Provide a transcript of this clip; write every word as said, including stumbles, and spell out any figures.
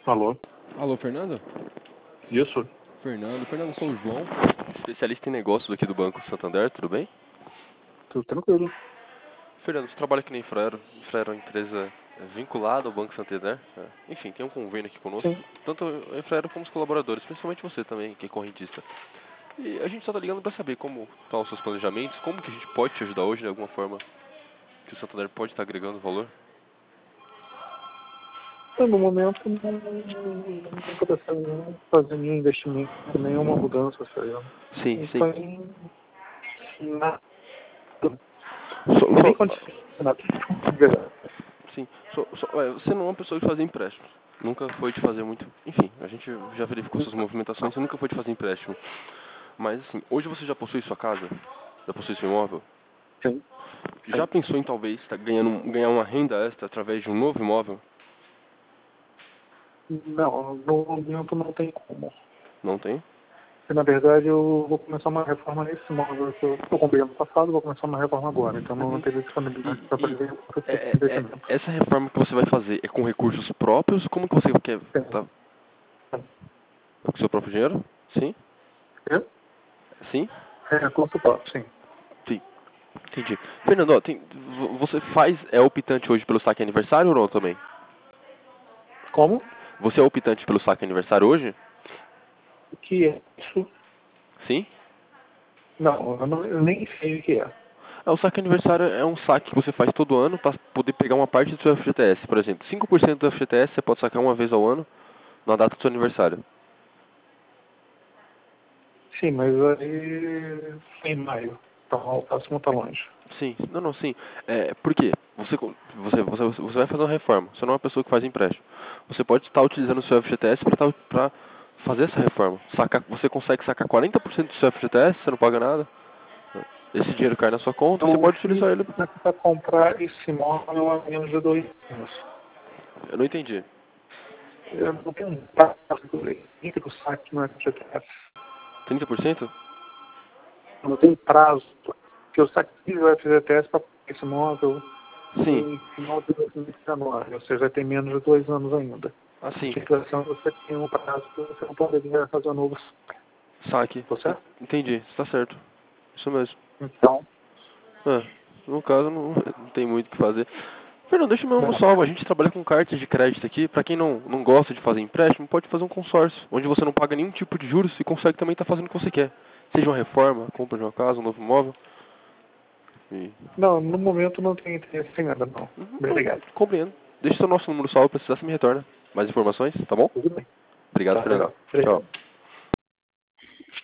Alô? Alô, Fernando? Isso? Fernando, Fernando, sou o João, especialista em negócios aqui do Banco Santander, tudo bem? Tudo tranquilo. Fernando, você trabalha aqui na Infraero. Infraero é uma empresa vinculada ao Banco Santander. é, Enfim, tem um convênio aqui conosco. Sim. Tanto a Infraero como os colaboradores, principalmente você também, que é correntista. E a gente só tá ligando para saber como estão os seus planejamentos, como que a gente pode te ajudar hoje de alguma forma que o Santander pode estar agregando valor. Eu, no momento, não não estou pensando em fazer nenhum investimento, nenhuma mudança, sabe? Sim, Não sim. tem nada. Só, Tem nem só- condições de nada. De verdade. sim, só, só- é, você não é uma pessoa de fazer empréstimos. Nunca foi de fazer muito. Enfim, a gente já verificou suas movimentações, Não. você nunca foi de fazer empréstimo. Mas assim, hoje você já possui sua casa? Já possui seu imóvel? Sim. Já Sim. pensou em talvez tá ganhando, um- ganhar uma renda extra através de um novo imóvel? Não, no momento não tem como. Não tem? Porque, na verdade, eu vou começar uma reforma nesse imóvel que eu, eu comprei ano passado, vou começar uma reforma agora. Então, não Uhum. teria disponibilidade E, para e fazer outro é- tipo de é- é- investimento. essa reforma que você vai fazer é com recursos próprios? Como que você quer? Sim. Tá, é com seu próprio dinheiro? Sim? É, Sim? é curto prazo, sim. Sim. Entendi. Fernando, ó, tem, vo- você faz, é optante hoje pelo saque aniversário ou não também? Como? Você é optante pelo saque aniversário hoje? O que é isso? Sim? Não, eu, não, eu nem sei o que é. É, o saque aniversário é um saque que você faz todo ano para poder pegar uma parte do seu F G T S. Por exemplo, cinco por cento do F G T S você pode sacar uma vez ao ano na data do seu aniversário. Sim, mas aí em maio. Então o próximo está longe. Sim, não, não, sim. É, por quê? Você, você, você, você vai fazer uma reforma, você não é uma pessoa que faz empréstimo. Você pode estar utilizando o seu F G T S para fazer essa reforma. Sacar, você consegue sacar quarenta por cento do seu F G T S, você não paga nada. Esse dinheiro cai na sua conta, você Eu pode fiz utilizar ele. para comprar esse imóvel há menos de dois anos. Eu não entendi. Eu não tenho um prazo entre o saque no F G T S. trinta por cento? Eu não tenho prazo. Que eu saquei o F G T S para esse imóvel Sim. em final de dois mil e dezenove. Ou seja, tem menos de dois anos ainda. Assim, A situação você tem um prazo que você não poderia fazer um novo saque. saque. Tá certo? Entendi, está certo. Isso mesmo. Então, É, no caso, não, não tem muito o que fazer. Fernando, deixa eu mesmo bom, salvo. A gente trabalha com cartas de crédito aqui. Pra quem não, não gosta de fazer empréstimo, pode fazer um consórcio, onde você não paga nenhum tipo de juros e consegue também estar fazendo o que você quer. Seja uma reforma, compra de uma casa, um novo imóvel. E... não, no momento não tenho interesse em nada, não. Uhum, não, Obrigado. compreendo. Deixa o seu nosso número salvo, precisar, você me retorna. Mais informações, tá bom? Tudo bem. Obrigado, Tá Fernando. legal. Obrigado. Tchau.